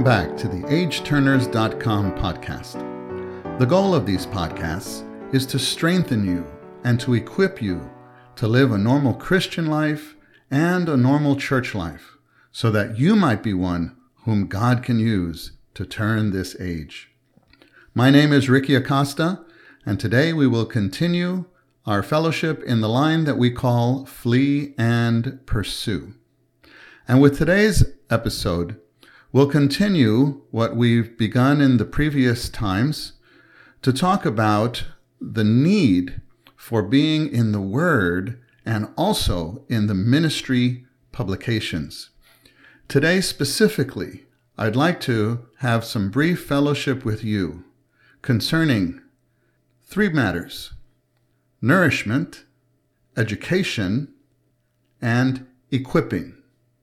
Welcome back to the AgeTurners.com podcast. The goal of these podcasts is to strengthen you and to equip you to live a normal Christian life and a normal church life so that you might be one whom God can use to turn this age. My name is Ricky Acosta, and today we will continue our fellowship in the line that we call Flee and Pursue. And with today's episode, we'll continue what we've begun in the previous times to talk about the need for being in the Word and also in the ministry publications. Today specifically, I'd like to have some brief fellowship with you concerning three matters: nourishment, education, and equipping.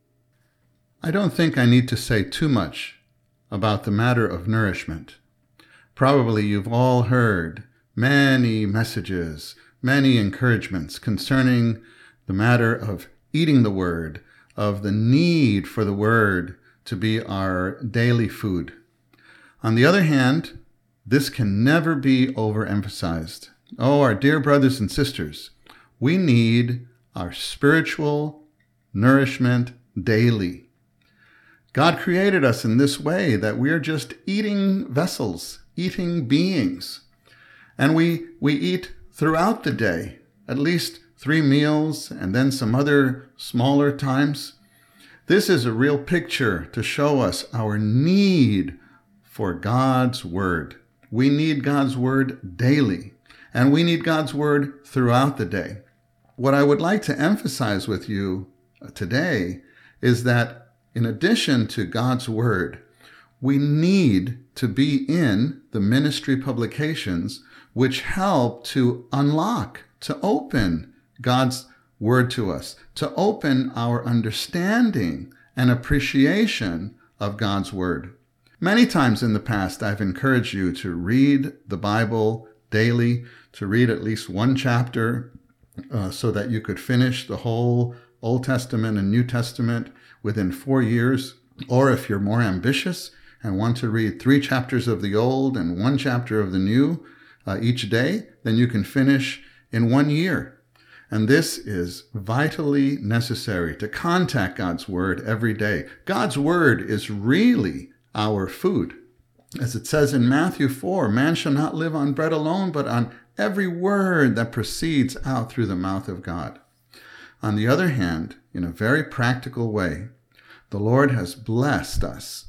I don't think I need to say too much about the matter of nourishment. Probably you've all heard many messages, many encouragements concerning the matter of eating the Word, of the need for the Word to be our daily food. On the other hand, this can never be overemphasized. Oh, our dear brothers and sisters, we need our spiritual nourishment daily. God created us in this way that we are just eating vessels, eating beings. And we eat throughout the day, at least 3 meals and then some other smaller times. This is a real picture to show us our need for God's Word. We need God's Word daily, and we need God's Word throughout the day. What I would like to emphasize with you today is that in addition to God's Word, we need to be in the ministry publications which help to unlock, to open God's Word to us, to open our understanding and appreciation of God's Word. Many times in the past, I've encouraged you to read the Bible daily, to read at least one chapter so that you could finish the whole Old Testament and New Testament within 4 years. Or if you're more ambitious and want to read 3 chapters of the Old and 1 chapter of the New each day, then you can finish in 1 year. And this is vitally necessary to contact God's Word every day. God's Word is really our food. As it says in Matthew 4, man shall not live on bread alone, but on every word that proceeds out through the mouth of God. On the other hand, in a very practical way, the Lord has blessed us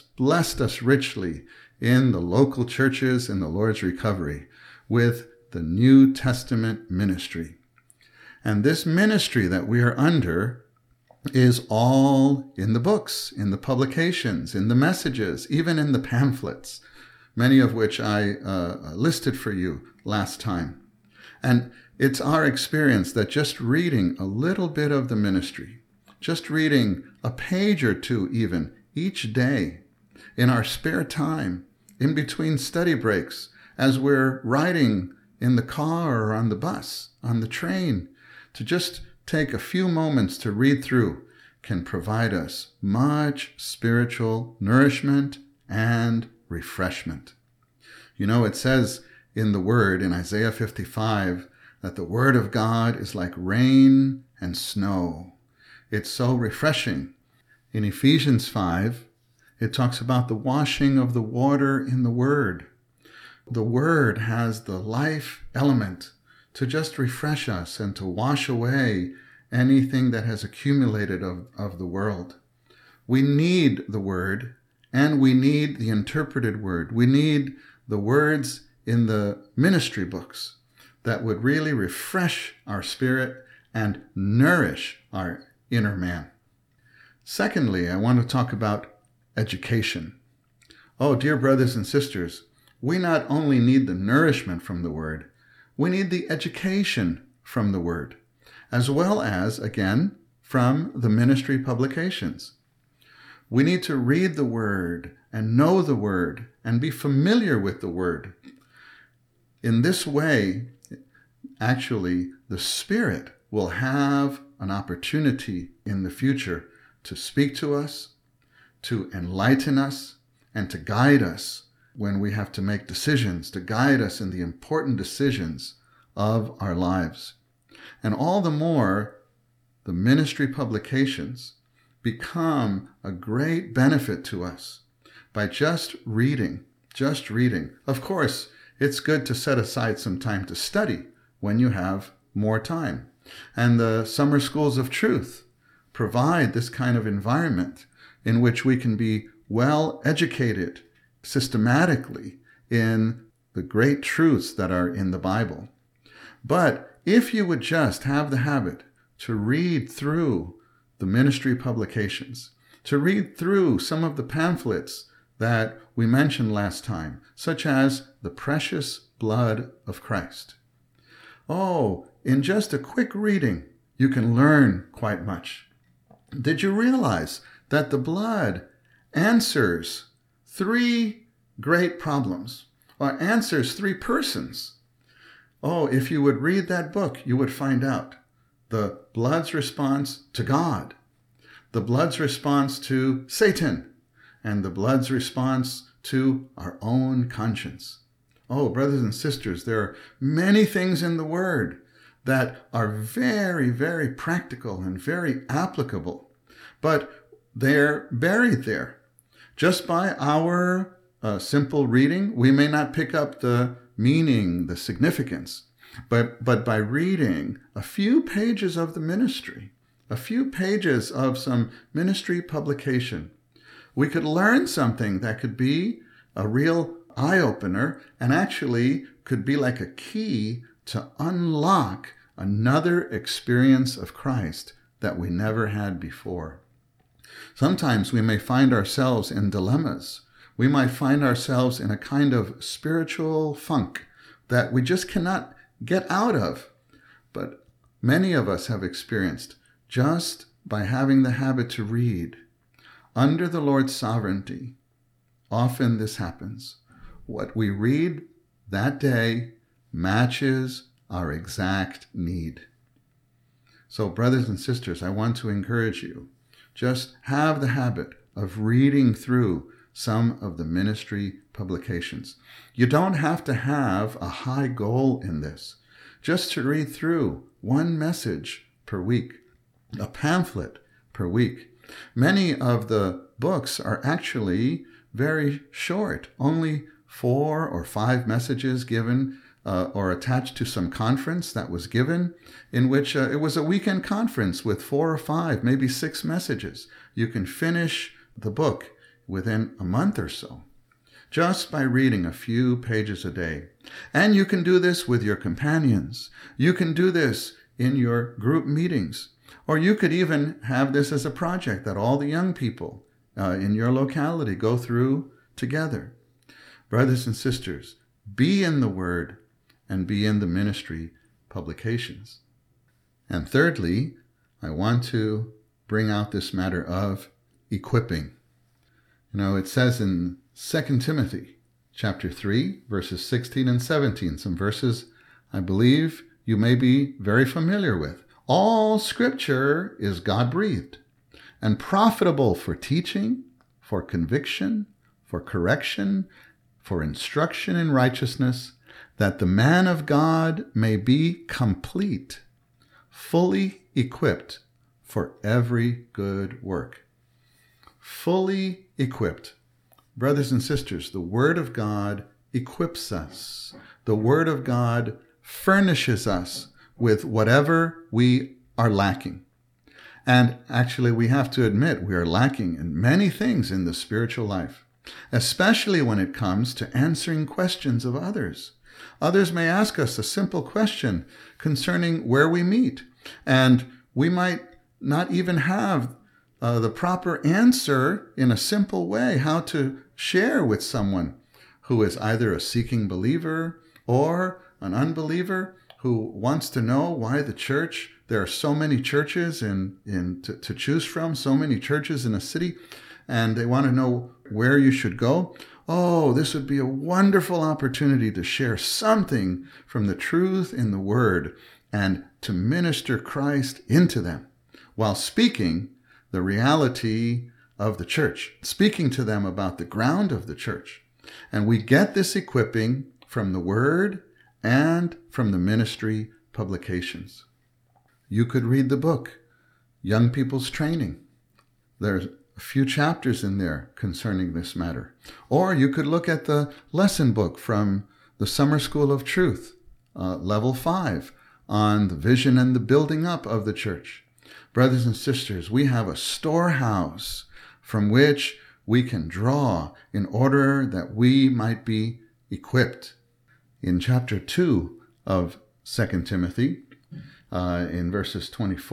richly in the local churches in the Lord's Recovery with the New Testament ministry. And this ministry that we are under is all in the books, in the publications, in the messages, even in the pamphlets, many of which I listed for you last time. And it's our experience that just reading a little bit of the ministry, just reading a page or two even each day in our spare time, in between study breaks, as we're riding in the car or on the bus, on the train, to just take a few moments to read through can provide us much spiritual nourishment and refreshment. You know, it says in the Word, in Isaiah 55, that the Word of God is like rain and snow. It's so refreshing. In Ephesians 5, it talks about the washing of the water in the Word. The Word has the life element to just refresh us and to wash away anything that has accumulated of the world. We need the Word, and we need the interpreted Word. We need the words in the ministry books that would really refresh our spirit and nourish our inner man. Secondly, I want to talk about education. Oh, dear brothers and sisters, we not only need the nourishment from the Word, we need the education from the Word, as well as, again, from the ministry publications. We need to read the Word and know the Word and be familiar with the Word. In this way, actually, the Spirit will have an opportunity in the future to speak to us, to enlighten us, and to guide us when we have to make decisions, to guide us in the important decisions of our lives. And all the more, the ministry publications become a great benefit to us by just reading. Of course, it's good to set aside some time to study when you have more time. And the summer schools of truth provide this kind of environment in which we can be well educated systematically in the great truths that are in the Bible. But if you would just have the habit to read through the ministry publications, to read through some of the pamphlets that we mentioned last time, such as The Precious Blood of Christ. Oh, in just a quick reading, you can learn quite much. Did you realize that the blood answers 3 great problems, or answers 3 persons? Oh, if you would read that book, you would find out the blood's response to God, the blood's response to Satan, and the blood's response to our own conscience. Oh, brothers and sisters, there are many things in the Word that are very, very practical and very applicable, but they're buried there. Just by our simple reading, we may not pick up the meaning, the significance, but by reading a few pages of the ministry, a few pages of some ministry publication, we could learn something that could be a real eye-opener and actually could be like a key to unlock another experience of Christ that we never had before. Sometimes we may find ourselves in dilemmas. We might find ourselves in a kind of spiritual funk that we just cannot get out of. But many of us have experienced just by having the habit to read. Under the Lord's sovereignty, often this happens. What we read that day matches our exact need. So, brothers and sisters, I want to encourage you, just have the habit of reading through some of the ministry publications. You don't have to have a high goal in this. Just to read through one message per week, a pamphlet per week. Many of the books are actually very short, only 4 or 5 messages given or attached to some conference that was given, in which it was a weekend conference with 4 or 5, maybe 6 messages. You can finish the book within a month or so, just by reading a few pages a day. And you can do this with your companions. You can do this in your group meetings. Or you could even have this as a project that all the young people in your locality go through together. Brothers and sisters, be in the Word and be in the ministry publications. And thirdly, I want to bring out this matter of equipping. You know, it says in 2 Timothy chapter 3, verses 16 and 17, some verses I believe you may be very familiar with. All Scripture is God-breathed and profitable for teaching, for conviction, for correction, for instruction in righteousness, that the man of God may be complete, fully equipped for every good work. Fully equipped. Brothers and sisters, the Word of God equips us. The Word of God furnishes us with whatever we are lacking. And actually, we have to admit we are lacking in many things in the spiritual life, especially when it comes to answering questions of others. Others may ask us a simple question concerning where we meet, and we might not even have the proper answer in a simple way, how to share with someone who is either a seeking believer or an unbeliever who wants to know why the church, there are so many churches to choose from, so many churches in a city, and they want to know where you should go. Oh, this would be a wonderful opportunity to share something from the truth in the Word and to minister Christ into them while speaking the reality of the church, speaking to them about the ground of the church. And we get this equipping from the Word and from the ministry publications. You could read the book, Young People's Training. There's a few chapters in there concerning this matter. Or you could look at the lesson book from the Summer School of Truth, Level 5, on the vision and the building up of the church. Brothers and sisters, we have a storehouse from which we can draw in order that we might be equipped. In chapter 2 of 2 Timothy, in verses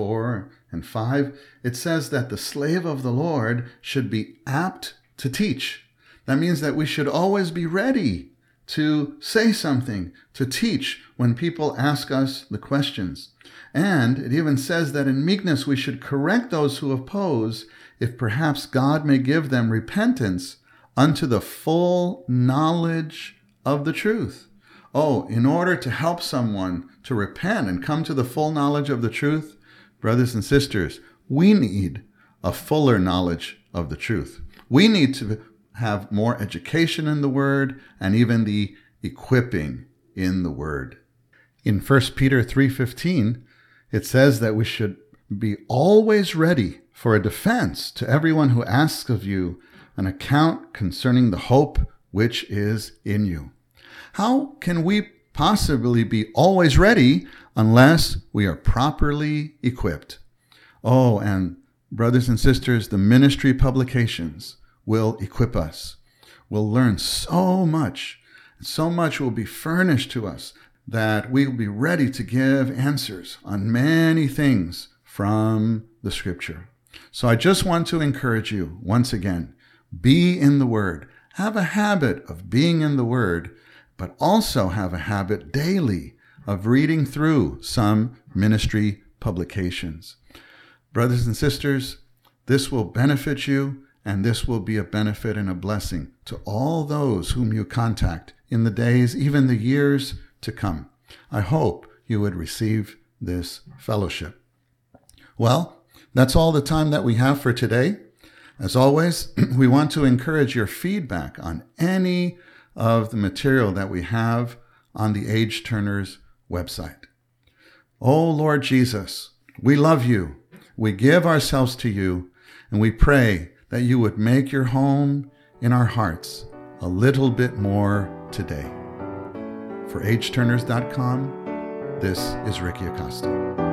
24 and 5, it says that the slave of the Lord should be apt to teach. That means that we should always be ready to say something, to teach when people ask us the questions. And it even says that in meekness we should correct those who oppose, if perhaps God may give them repentance unto the full knowledge of the truth. Oh, in order to help someone to repent and come to the full knowledge of the truth, brothers and sisters, we need a fuller knowledge of the truth. We need to have more education in the Word and even the equipping in the Word. In 1 Peter 3:15, it says that we should be always ready for a defense to everyone who asks of you an account concerning the hope which is in you. How can we possibly be always ready unless we are properly equipped? Oh, and brothers and sisters, the ministry publications will equip us. We'll learn so much. So much will be furnished to us that we will be ready to give answers on many things from the Scripture. So I just want to encourage you once again, be in the Word. Have a habit of being in the Word, but also have a habit daily of reading through some ministry publications. Brothers and sisters, this will benefit you, and this will be a benefit and a blessing to all those whom you contact in the days, even the years to come. I hope you would receive this fellowship. Well, that's all the time that we have for today. As always, we want to encourage your feedback on any of the material that we have on the Age Turners website. Oh, Lord Jesus, we love you. We give ourselves to you, and we pray that you would make your home in our hearts a little bit more today. For AgeTurners.com, this is Ricky Acosta.